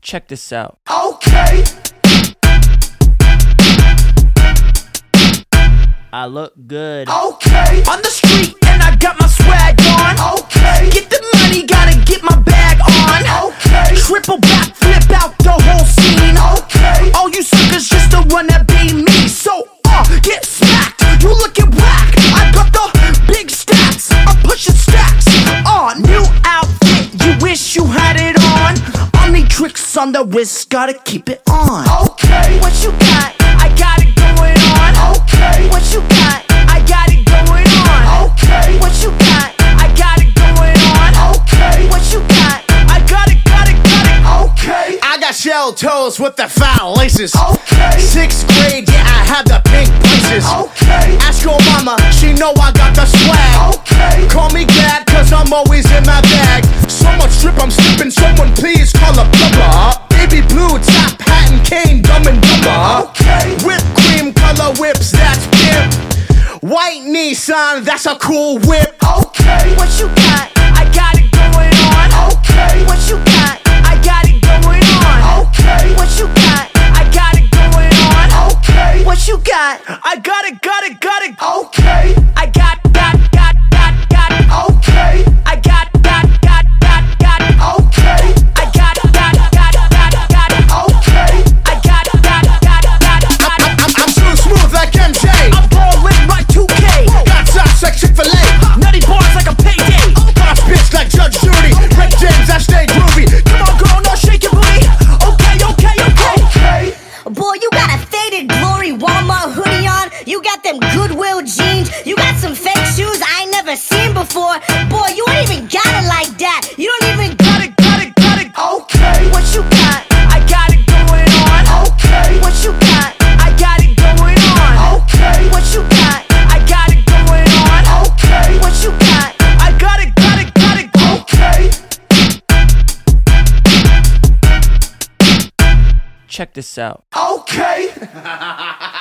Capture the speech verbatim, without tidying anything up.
Check this out. Okay. I look good. Okay. On the street and I got my swag on. Okay. Get the money, gotta get my bag on. Okay. Triple back, flip out the whole scene. Okay. All you suckers just the one that be me. So, uh, get smacked. You looking whack. I got the big stacks. I'm pushing stacks. On, new outfit. You wish you had it on. Only tricks on the wrist, gotta keep it on. Okay. What you got? I got it going on. Okay. What you got? I got it going on. Okay. What you got? I got it going on. Okay. What you got? I got it, got it, got it. Okay. I got shell toes with the foul laces. Okay. Sixth grade, yeah, I had the pink braces. Okay. Ask your mama, she know I got the swag. Okay. Call me glad, cause I'm always in my bag. So much drip, I'm slipping, someone please call a plumber. Baby blue, top hat and cane, dumb and dumber. Okay. Whipped cream color whips, that's pimp. White Nissan, that's a cool whip. Okay. What you got? I got it going on. Okay. What you got? I got it going on. Okay. What you got? I got it going on. Okay. What you got? I got it, got it, got it. Okay. I got, got, got, got, got it. Okay. I got, got, got, got, got it. Okay. I got, got, got, got, got it. Okay. I got, got, got, got, got it. I'm, I'm so smooth like M J. I'm ballin' like two K. Got shots like Chick-fil-A. Nutty bars like a payday. Boss bitch like Judge Judy. Rick James, I stay groovy. Come on, girl, no shake your booty. Okay, okay, okay. Okay. Boy, you got a faded glory Walmart hoodie on. You got them Goodwill jeans. You got some fake shoes I ain't never seen before. Boy, you ain't even got it like that. You don't even got it, got it, got it. Okay. What you got? I got it going on. Okay. What you got? I got it going on. Okay. What you got? I got it going on. Okay. What you got? I got it, got it, got it. Okay. Check this out. Okay.